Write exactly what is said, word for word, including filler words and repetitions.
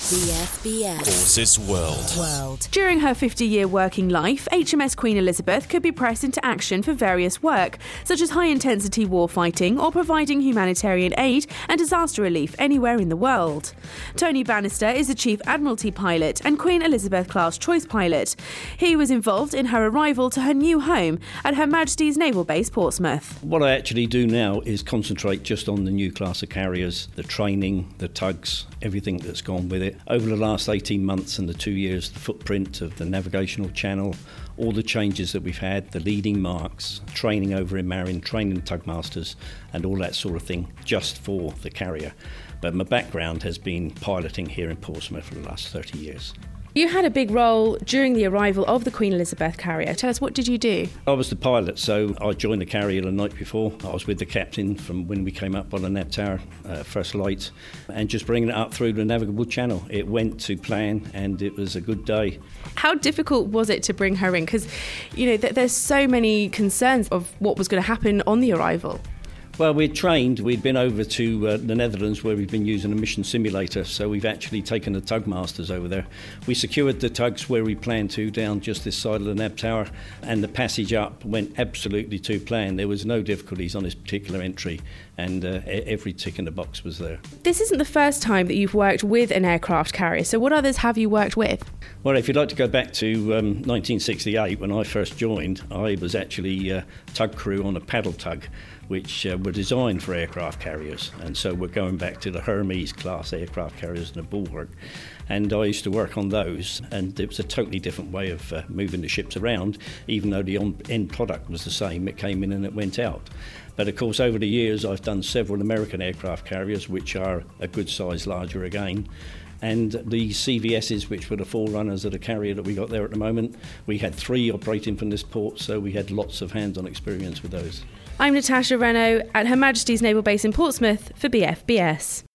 B F B S Forces World. World. During her fifty-year working life, H M S Queen Elizabeth could be pressed into action for various work, such as high-intensity warfighting or providing humanitarian aid and disaster relief anywhere in the world. Tony Bannister is the Chief Admiralty pilot and Queen Elizabeth-class choice pilot. He was involved in her arrival to her new home at Her Majesty's Naval Base, Portsmouth. What I actually do now is concentrate just on the new class of carriers, the training, the tugs, everything that's gone with it. Over the last eighteen months and the two years, the footprint of the navigational channel, all the changes that we've had, the leading marks, training over in Marin, training tugmasters and all that sort of thing just for the carrier. But my background has been piloting here in Portsmouth for the last thirty years. You had a big role during the arrival of the Queen Elizabeth carrier. Tell us, what did you do? I was the pilot, so I joined the carrier the night before. I was with the captain from when we came up on the Nav Tower, uh, first light, and just bringing it up through the navigable channel. It went to plan, and it was a good day. How difficult was it to bring her in? Because, you know, th- there's so many concerns of what was going to happen on the arrival. Well, we'd trained, we'd been over to uh, the Netherlands where we've been using a mission simulator, so we've actually taken the tugmasters over there. We secured the tugs where we planned to, down just this side of the Nav Tower, and the passage up went absolutely to plan. There was no difficulties on this particular entry, and uh, every tick in the box was there. This isn't the first time that you've worked with an aircraft carrier, so what others have you worked with? Well, if you'd like to go back to um, nineteen sixty-eight, when I first joined, I was actually uh, tug crew on a paddle tug, which uh, were designed for aircraft carriers. And so we're going back to the Hermes class aircraft carriers and the Bulwark. And I used to work on those, and it was a totally different way of uh, moving the ships around, even though the on- end product was the same. It came in and it went out. But of course, over the years, I've done several American aircraft carriers, which are a good size larger again. And the C V S's, which were the forerunners of the carrier that we got there at the moment, we had three operating from this port, so we had lots of hands-on experience with those. I'm Natasha Renault at Her Majesty's Naval Base in Portsmouth for B F B S.